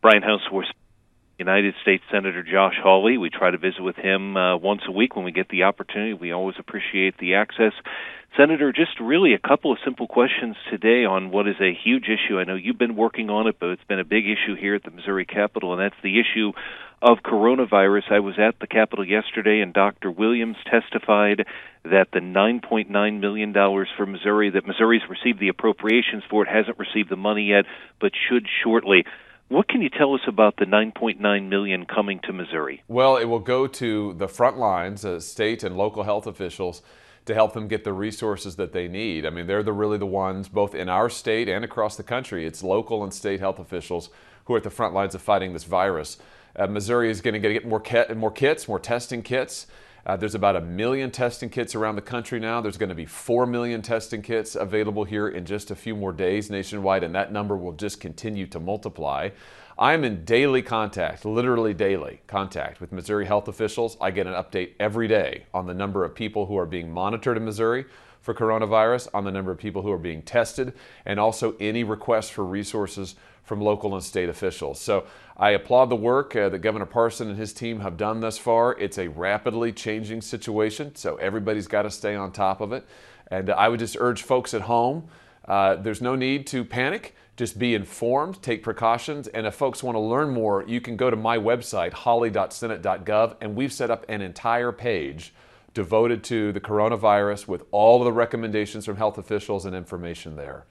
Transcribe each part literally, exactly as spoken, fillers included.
Brian Houseworth, United States Senator Josh Hawley. We try to visit with him uh, once a week when we get the opportunity. We always appreciate the access. Senator, just really a couple of simple questions today on what is a huge issue. I know you've been working on it, but it's been a big issue here at the Missouri Capitol, and that's the issue of coronavirus. I was at the Capitol yesterday, and Doctor Williams testified that the nine point nine million dollars for Missouri, that Missouri's received the appropriations for it, hasn't received the money yet, but should shortly. What can you tell us about the nine point nine million dollars coming to Missouri? Well, it will go to the front lines, uh, state and local health officials, to help them get the resources that they need. I mean, they're the, really the ones, both in our state and across the country. It's local and state health officials who are at the front lines of fighting this virus. Uh, Missouri is going to get more, kit, more kits, more testing kits. Uh, there's about a million testing kits around the country now. There's going to be four million testing kits available here in just a few more days nationwide, and that number will just continue to multiply. I'm in daily contact, literally daily contact with Missouri health officials. I get an update every day on the number of people who are being monitored in Missouri for coronavirus, on the number of people who are being tested, and also any requests for resources from local and state officials. So I applaud the work uh, that Governor Parson and his team have done thus far. It's a rapidly changing situation, so everybody's got to stay on top of it. And uh, I would just urge folks at home, uh, there's no need to panic. Just be informed, take precautions, and if folks want to learn more, you can go to my website, hawley dot senate dot gov, and we've set up an entire page devoted to the coronavirus with all of the recommendations from health officials and information there.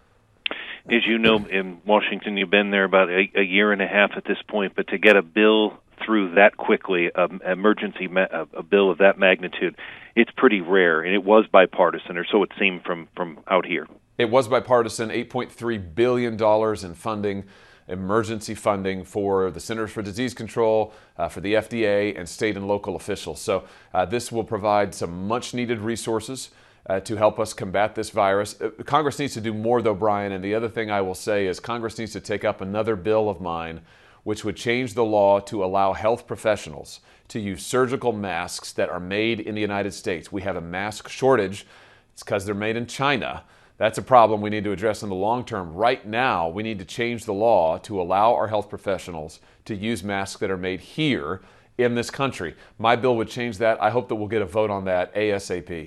As you know, in Washington, you've been there about a, a year and a half at this point, but to get a bill through that quickly, an emergency ma- a bill of that magnitude, it's pretty rare, and it was bipartisan, or so it seemed from, from out here. It was bipartisan, eight point three billion dollars in funding, emergency funding for the Centers for Disease Control, uh, for the F D A, and state and local officials. So uh, this will provide some much-needed resources uh, to help us combat this virus. Uh, Congress needs to do more, though, Brian, and the other thing I will say is Congress needs to take up another bill of mine which would change the law to allow health professionals to use surgical masks that are made in the United States. We have a mask shortage. It's because they're made in China. That's a problem we need to address in the long term. Right now, we need to change the law to allow our health professionals to use masks that are made here in this country. My bill would change that. I hope that we'll get a vote on that ASAP.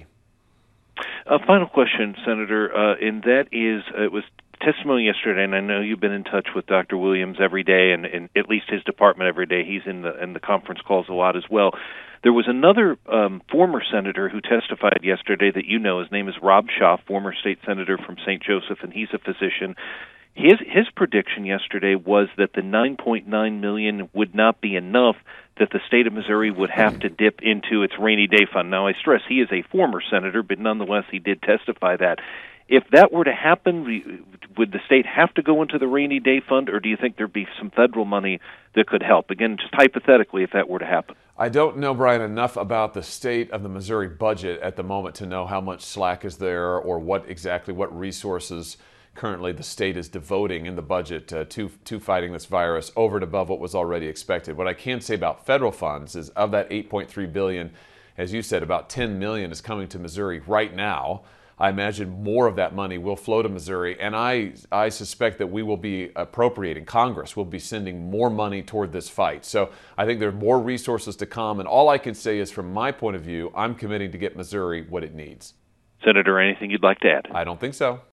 A final question, Senator, uh, and that is, uh, it was testimony yesterday, and I know you've been in touch with Doctor Williams every day, and, and at least his department every day. He's in the in the conference calls a lot as well. There was another um, former senator who testified yesterday that you know. His name is Rob Schaaf, former state senator from Saint Joseph, and he's a physician. His his prediction yesterday was that the nine point nine million dollars would not be enough, that the state of Missouri would have to dip into its rainy day fund. Now, I stress he is a former senator, but nonetheless he did testify that. If that were to happen, would the state have to go into the rainy day fund, or do you think there'd be some federal money that could help? Again, just hypothetically, if that were to happen. I don't know, Brian, enough about the state of the Missouri budget at the moment to know how much slack is there or what exactly what resources currently the state is devoting in the budget uh, to, to fighting this virus over and above what was already expected. What I can say about federal funds is of that eight point three billion dollars, as you said, about ten million dollars is coming to Missouri right now. I imagine more of that money will flow to Missouri, and I, I suspect that we will be appropriating, Congress will be sending more money toward this fight. So I think there are more resources to come, and all I can say is from my point of view, I'm committing to get Missouri what it needs. Senator, anything you'd like to add? I don't think so.